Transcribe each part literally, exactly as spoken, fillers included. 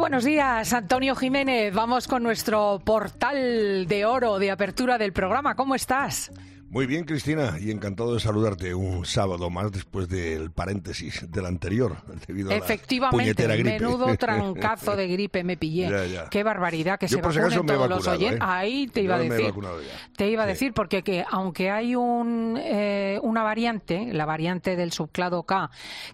buenos días, Antonio Jiménez. Vamos con nuestro portal de oro de apertura del programa. ¿Cómo estás? Muy bien, Cristina, y encantado de saludarte un sábado más después del paréntesis del anterior, debido a Efectivamente, la gripe. Menudo trancazo de gripe me pillé. Ya, ya. Qué barbaridad, que Yo se por si vacunen acaso me he todos los vacunado, oyentes. ¿eh? Ahí te iba Yo a me he decir. vacunado ya. Te iba a Sí. decir, porque que aunque hay un eh, una variante, la variante del subclado K,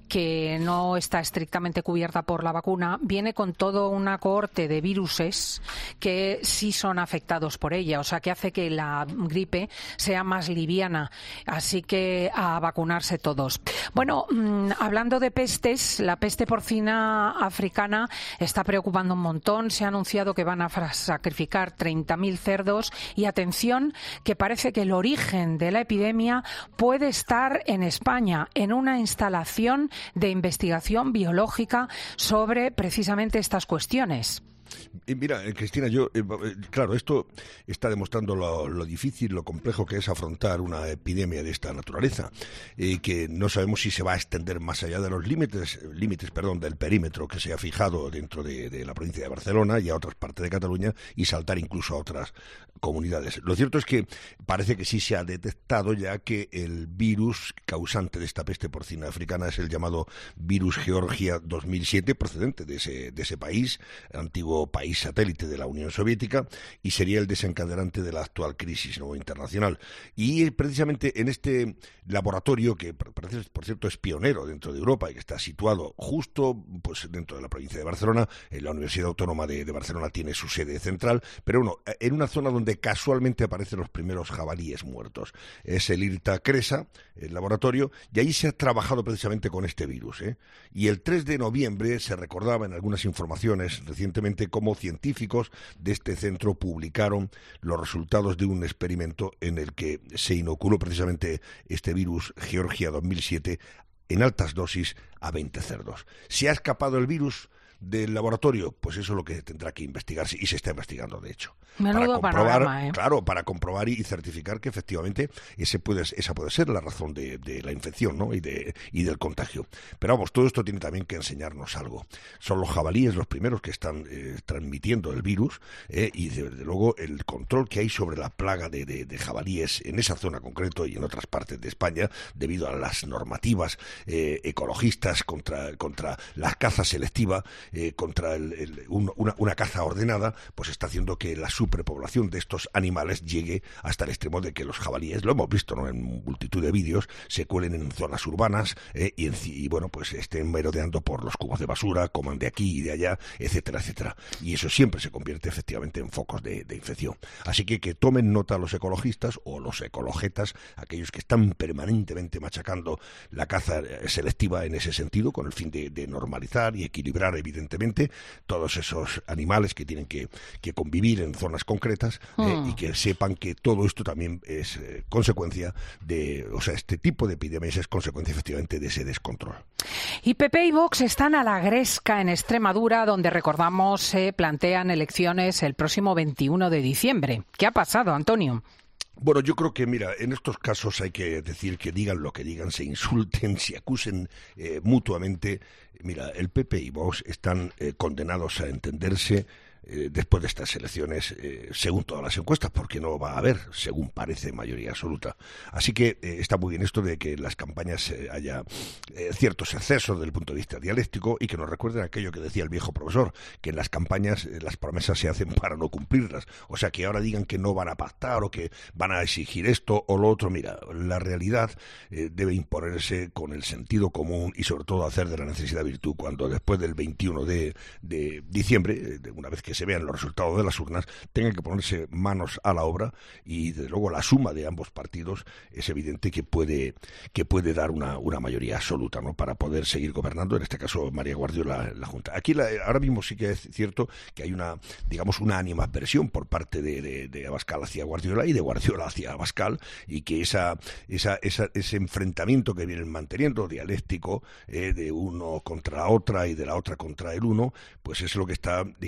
que no está estrictamente cubierta por la vacuna, viene con todo una cohorte de viruses que sí son afectados por ella, o sea que hace que la gripe sea más liviana. Así que a vacunarse todos. Bueno, mmm, hablando de pestes, la peste porcina africana está preocupando un montón. Se ha anunciado que van a sacrificar treinta mil cerdos y atención, que parece que el origen de la epidemia puede estar en España, en una instalación de investigación biológica sobre precisamente estas cuestiones. Y mira, Cristina, yo, eh, claro, esto está demostrando lo, lo difícil, lo complejo que es afrontar una epidemia de esta naturaleza, y eh, que no sabemos si se va a extender más allá de los límites, límites, perdón, del perímetro que se ha fijado dentro de, de la provincia de Barcelona y a otras partes de Cataluña, y saltar incluso a otras comunidades. Lo cierto es que parece que sí se ha detectado ya que el virus causante de esta peste porcina africana es el llamado virus Georgia dos mil siete, procedente de ese, de ese país, antiguo país satélite de la Unión Soviética, y sería el desencadenante de la actual crisis, ¿no?, internacional. Y precisamente en este laboratorio, que parece, por cierto, es pionero dentro de Europa y que está situado justo pues dentro de la provincia de Barcelona, en la Universidad Autónoma de, de Barcelona tiene su sede central, pero bueno, en una zona donde casualmente aparecen los primeros jabalíes muertos. Es el IRTA Cresa, el laboratorio, y ahí se ha trabajado precisamente con este virus, ¿eh? Y el tres de noviembre se recordaba en algunas informaciones recientemente cómo científicos de este centro publicaron los resultados de un experimento en el que se inoculó precisamente este virus Georgia dos mil siete en altas dosis a veinte cerdos. ¿Se ha escapado el virus del laboratorio? Pues eso es lo que tendrá que investigarse, y se está investigando, de hecho. Menudo para comprobar, panorama, ¿eh? Claro, para comprobar y certificar que efectivamente ese puede, esa puede ser la razón de, de la infección, ¿no?, y, de, y del contagio. Pero vamos, todo esto tiene también que enseñarnos algo. Son los jabalíes los primeros que están eh, transmitiendo el virus, eh, y desde luego el control que hay sobre la plaga de, de, de jabalíes en esa zona concreto y en otras partes de España, debido a las normativas eh, ecologistas contra, contra la caza selectiva, Eh, contra el, el, un, una, una caza ordenada, pues está haciendo que la superpoblación de estos animales llegue hasta el extremo de que los jabalíes, lo hemos visto, ¿no?, en multitud de vídeos, se cuelen en zonas urbanas eh, y, en, y bueno, pues estén merodeando por los cubos de basura, coman de aquí y de allá, etcétera, etcétera. Y eso siempre se convierte efectivamente en focos de, de infección. Así que que tomen nota los ecologistas o los ecologetas, aquellos que están permanentemente machacando la caza selectiva en ese sentido, con el fin de, de normalizar y equilibrar evidentemente evidentemente todos esos animales que tienen que, que convivir en zonas concretas, mm. eh, y que sepan que todo esto también es eh, consecuencia de, o sea, este tipo de epidemias es consecuencia efectivamente de ese descontrol. Y P P y Vox están a la gresca en Extremadura, donde, recordamos, se plantean elecciones el próximo veintiuno de diciembre. ¿Qué ha pasado, Antonio? Bueno, yo creo que, mira, en estos casos hay que decir que digan lo que digan, se insulten, se acusen eh, mutuamente. Mira, el P P y Vox están eh, condenados a entenderse eh, después de estas elecciones, eh, según todas las encuestas, porque no va a haber, según parece, mayoría absoluta. Así que eh, está muy bien esto de que en las campañas eh, haya eh, ciertos excesos desde el punto de vista dialéctico, y que nos recuerden aquello que decía el viejo profesor, que en las campañas eh, las promesas se hacen para no cumplirlas. O sea, que ahora digan que no van a pactar o que van a exigir esto o lo otro. Mira, la realidad eh, debe imponerse con el sentido común y sobre todo hacer de la necesidad virtud, cuando después del veintiuno de diciembre, eh, una vez que se vean los resultados de las urnas, tengan que ponerse manos a la obra, y desde luego la suma de ambos partidos es evidente que puede que puede dar una, una mayoría absoluta, ¿no?, para poder seguir gobernando, en este caso María Guardiola, la Junta. Aquí la, ahora mismo sí que es cierto que hay una, digamos, una animadversión por parte de, de, de Abascal hacia Guardiola y de Guardiola hacia Abascal, y que esa, esa, esa ese enfrentamiento que vienen manteniendo, dialéctico, eh, de uno contra la otra y de la otra contra el uno, pues es lo que está, digamos,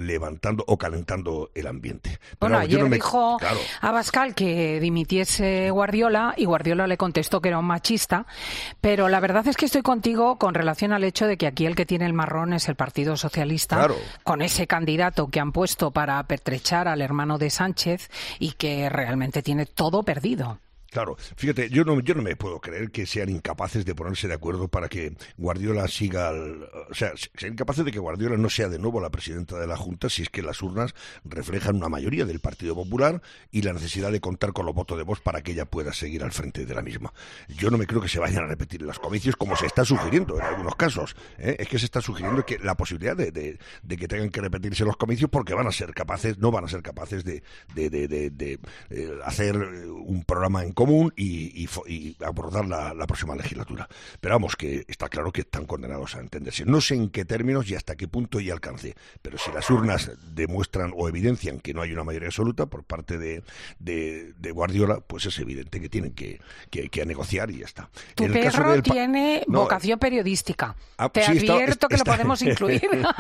levantando o calentando el ambiente. Pero bueno, vamos, ayer yo no me... dijo claro. Abascal que dimitiese Guardiola y Guardiola le contestó que era un machista, pero la verdad es que estoy contigo con relación al hecho de que aquí el que tiene el marrón es el Partido Socialista, claro. con ese candidato que han puesto para pertrechar al hermano de Sánchez y que realmente tiene todo perdido. Claro, fíjate, yo no, yo no me puedo creer que sean incapaces de ponerse de acuerdo para que Guardiola siga, al, o sea, sean incapaces de que Guardiola no sea de nuevo la presidenta de la Junta si es que las urnas reflejan una mayoría del Partido Popular y la necesidad de contar con los votos de Vox para que ella pueda seguir al frente de la misma. Yo no me creo que se vayan a repetir los comicios como se está sugiriendo en algunos casos, ¿eh? Es que se está sugiriendo que la posibilidad de, de, de que tengan que repetirse los comicios porque van a ser capaces, no van a ser capaces de, de, de, de, de, de hacer un programa en común común y, y, y abordar la, la próxima legislatura. Pero vamos, que está claro que están condenados a entenderse. No sé en qué términos y hasta qué punto y alcance, pero si las urnas demuestran o evidencian que no hay una mayoría absoluta por parte de, de, de Guardiola, pues es evidente que tienen que, que, que negociar y ya está. Tu en el perro caso del pa- tiene no, vocación periodística. Ah, Te sí, está- advierto que está- lo podemos incluir.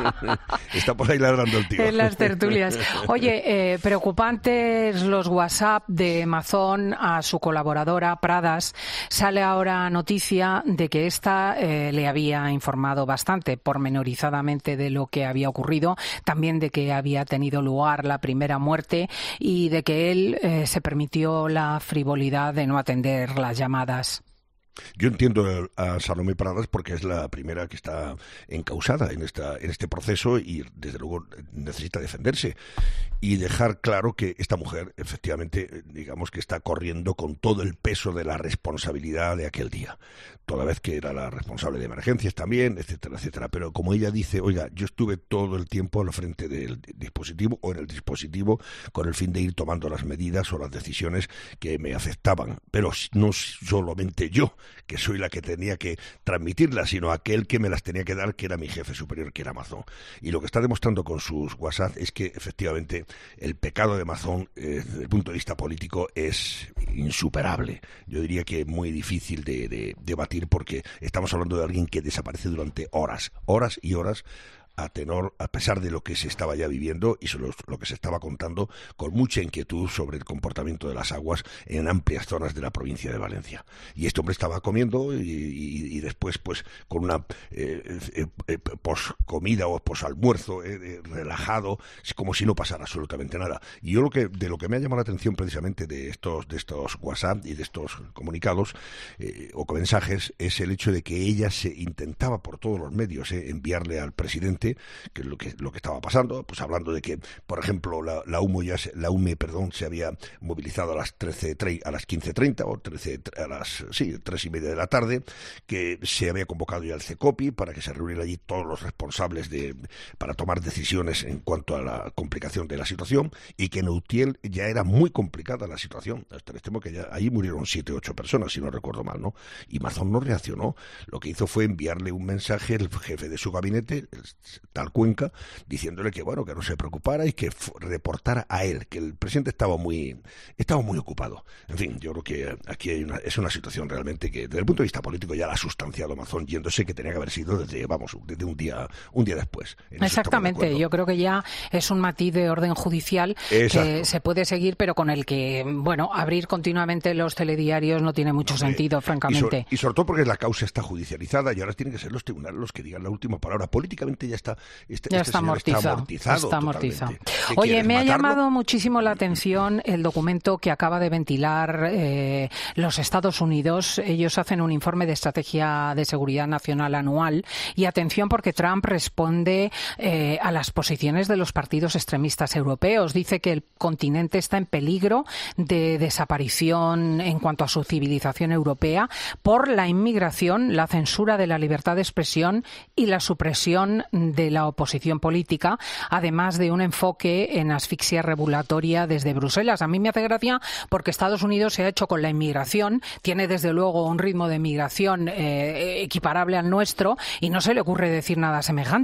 Está por ahí ladrando el tío. En las tertulias. Oye, eh, preocupantes los WhatsApp de Mazón a su colaboradora Pradas. Sale ahora noticia de que ésta eh, le había informado bastante pormenorizadamente de lo que había ocurrido, también de que había tenido lugar la primera muerte y de que él eh, se permitió la frivolidad de no atender las llamadas. Yo entiendo a Salomé Pradas porque es la primera que está encausada en esta en este proceso y desde luego necesita defenderse y dejar claro que esta mujer efectivamente, digamos que está corriendo con todo el peso de la responsabilidad de aquel día, toda vez que era la responsable de emergencias también, etcétera, etcétera. Pero como ella dice, oiga, yo estuve todo el tiempo al frente del dispositivo o en el dispositivo con el fin de ir tomando las medidas o las decisiones que me afectaban, pero no solamente yo, que soy la que tenía que transmitirlas, sino aquel que me las tenía que dar, que era mi jefe superior, que era Mazón. Y lo que está demostrando con sus WhatsApp es que efectivamente el pecado de Mazón, eh, desde el punto de vista político, es insuperable. Yo diría que muy difícil de, de debatir porque estamos hablando de alguien que desaparece durante horas, horas y horas, a tenor, a pesar de lo que se estaba ya viviendo y sobre lo que se estaba contando, con mucha inquietud sobre el comportamiento de las aguas en amplias zonas de la provincia de Valencia. Y este hombre estaba comiendo y, y, y después, pues, con una eh, eh, eh, poscomida o posalmuerzo eh, eh, relajado, como si no pasara absolutamente nada. Y yo lo que de lo que me ha llamado la atención precisamente de estos de estos WhatsApp y de estos comunicados eh, o mensajes es el hecho de que ella se intentaba por todos los medios eh, enviarle al presidente que es lo que lo que estaba pasando, pues hablando de que, por ejemplo, la, la UMO ya se, la UME, perdón, se había movilizado a las trece a las quince treinta o trece a las sí, tres y media de la tarde, que se había convocado ya el CECOPI para que se reuniera allí todos los responsables de para tomar decisiones en cuanto a la complicación de la situación y que en Utiel ya era muy complicada la situación, hasta el extremo que ya allí murieron siete o ocho personas, si no recuerdo mal, ¿no? Y Mazón no reaccionó, lo que hizo fue enviarle un mensaje el jefe de su gabinete, el tal Cuenca, diciéndole que bueno, que no se preocupara y que reportara a él, que el presidente estaba muy estaba muy ocupado. En fin, yo creo que aquí hay una, es una situación realmente que desde el punto de vista político ya la ha sustanciado Mazón, yéndose, que tenía que haber sido desde, vamos, desde un día un día después. Exactamente, yo creo que ya es un matiz de orden judicial Exacto. que se puede seguir, pero con el que, bueno, abrir continuamente los telediarios no tiene mucho no, sentido, francamente. Y, so, y sobre todo porque la causa está judicializada y ahora tienen que ser los tribunales los que digan la última palabra. Políticamente ya está Este, ya este está, amortizado, está amortizado. Está amortizado. Oye, me matarlo? ha llamado muchísimo la atención el documento que acaba de ventilar eh, los Estados Unidos. Ellos hacen un informe de estrategia de seguridad nacional anual y atención porque Trump responde eh, a las posiciones de los partidos extremistas europeos. Dice que el continente está en peligro de desaparición en cuanto a su civilización europea por la inmigración, la censura de la libertad de expresión y la supresión de la oposición política, además de un enfoque en asfixia regulatoria desde Bruselas. A mí me hace gracia porque Estados Unidos se ha hecho con la inmigración, tiene desde luego un ritmo de migración eh, equiparable al nuestro y no se le ocurre decir nada semejante.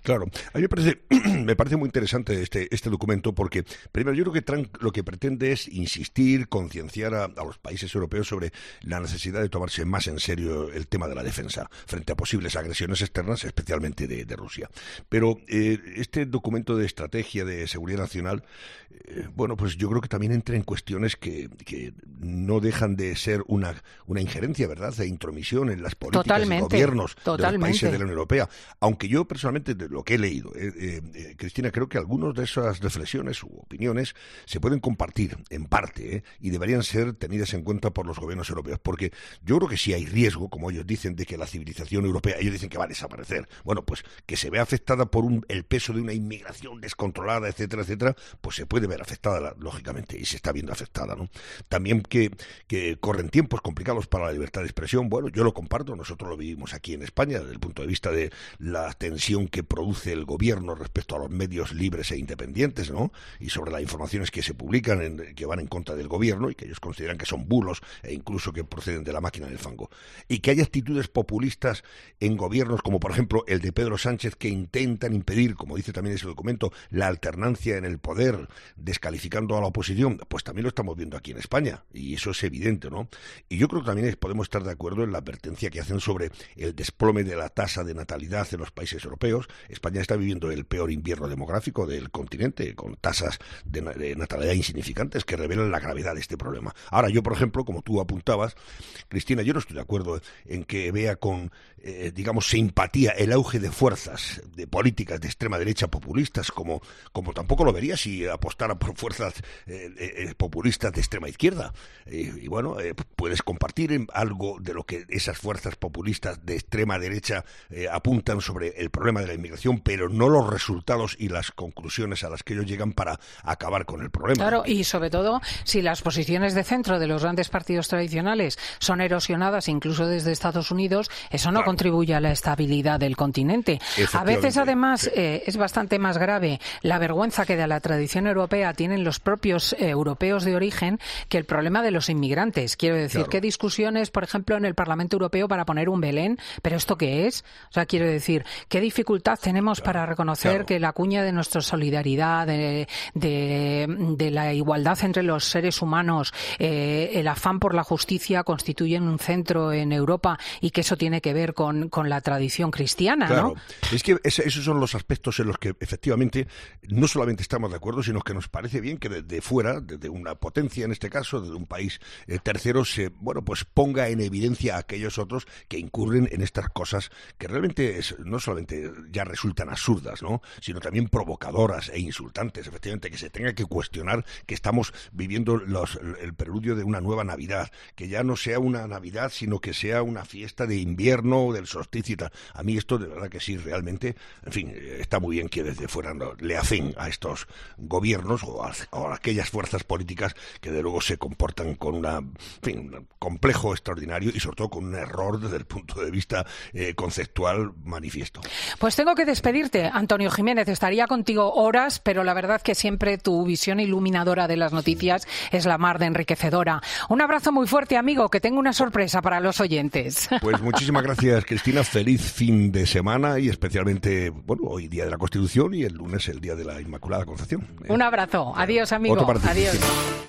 Claro, a mí me parece, me parece muy interesante este, este documento porque, primero, yo creo que Trump lo que pretende es insistir, concienciar a, a los países europeos sobre la necesidad de tomarse más en serio el tema de la defensa frente a posibles agresiones externas, especialmente de, de Rusia. Pero eh, este documento de estrategia de seguridad nacional, eh, bueno, pues yo creo que también entra en cuestiones que, que no dejan de ser una, una injerencia, ¿verdad?, de intromisión en las políticas totalmente, y gobiernos totalmente. de los países de la Unión Europea. Aunque yo personalmente, de lo que he leído, eh, eh, Cristina, creo que algunas de esas reflexiones u opiniones se pueden compartir en parte eh, y deberían ser tenidas en cuenta por los gobiernos europeos, porque yo creo que sí hay riesgo, como ellos dicen, de que la civilización europea, ellos dicen que va a desaparecer, bueno, pues que se vea afectada por un, el peso de una inmigración descontrolada, etcétera, etcétera, pues se puede ver afectada, lógicamente, y se está viendo afectada, ¿no? También que, que corren tiempos complicados para la libertad de expresión, bueno, yo lo comparto, nosotros lo vivimos aquí en España, desde el punto de vista de la tensión que produce el gobierno respecto a los medios libres e independientes, ¿no? Y sobre las informaciones que se publican, en, que van en contra del gobierno y que ellos consideran que son bulos e incluso que proceden de la máquina del fango. Y que hay actitudes populistas en gobiernos como, por ejemplo, el de Pedro Sánchez, que intentan impedir, como dice también ese documento, la alternancia en el poder, descalificando a la oposición, pues también lo estamos viendo aquí en España, y eso es evidente, ¿no? Y yo creo que también podemos estar de acuerdo en la advertencia que hacen sobre el desplome de la tasa de natalidad en los países europeos. España está viviendo el peor invierno demográfico del continente, con tasas de, de natalidad insignificantes que revelan la gravedad de este problema. Ahora, yo, por ejemplo, como tú apuntabas, Cristina, yo no estoy de acuerdo en que vea con, eh, digamos, simpatía el auge de fuerzas de políticas de extrema derecha populistas, como, como tampoco lo vería si apostara por fuerzas eh, eh, populistas de extrema izquierda. Eh, y bueno, eh, puedes compartir algo de lo que esas fuerzas populistas de extrema derecha eh, apuntan sobre el problema de la inmigración, pero no los resultados y las conclusiones a las que ellos llegan para acabar con el problema. Claro, y sobre todo, si las posiciones de centro de los grandes partidos tradicionales son erosionadas incluso desde Estados Unidos, eso no claro. contribuye a la estabilidad del continente. A veces, además, sí. eh, es bastante más grave la vergüenza que de la tradición europea tienen los propios eh, europeos de origen que el problema de los inmigrantes. Quiero decir, claro. ¿qué discusiones, por ejemplo, en el Parlamento Europeo para poner un Belén? ¿Pero esto qué es? O sea, quiero decir, ¿qué dificultad tenemos claro. para reconocer claro. que la cuña de nuestra solidaridad, de, de, de la igualdad entre los seres humanos, eh, el afán por la justicia constituyen un centro en Europa y que eso tiene que ver con, con la tradición cristiana, claro. ¿no? Es que ese, esos son los aspectos en los que efectivamente no solamente estamos de acuerdo, sino que nos parece bien que desde fuera, desde una potencia en este caso, desde un país eh, tercero, se bueno pues ponga en evidencia a aquellos otros que incurren en estas cosas que realmente es, no solamente ya resultan absurdas, ¿no?, sino también provocadoras e insultantes, efectivamente, que se tenga que cuestionar que estamos viviendo los, el preludio de una nueva Navidad, que ya no sea una Navidad, sino que sea una fiesta de invierno, del solsticio y tal. A mí esto de verdad que sí, realmente, en fin, está muy bien que desde fuera no, le hacen a estos gobiernos o a, o a aquellas fuerzas políticas que de luego se comportan con una, en fin, un complejo extraordinario y sobre todo con un error desde el punto de vista eh, conceptual manifiesto. Pues tengo que despedirte, Antonio Jiménez. Estaría contigo horas, pero la verdad que siempre tu visión iluminadora de las noticias es la mar de enriquecedora. Un abrazo muy fuerte, amigo, que tengo una sorpresa para los oyentes. Pues muchísimas gracias, Cristina. Feliz fin de semana y especialmente, bueno, hoy Día de la Constitución y el lunes el Día de la Inmaculada Concepción. Un abrazo. Adiós, amigo. Adiós.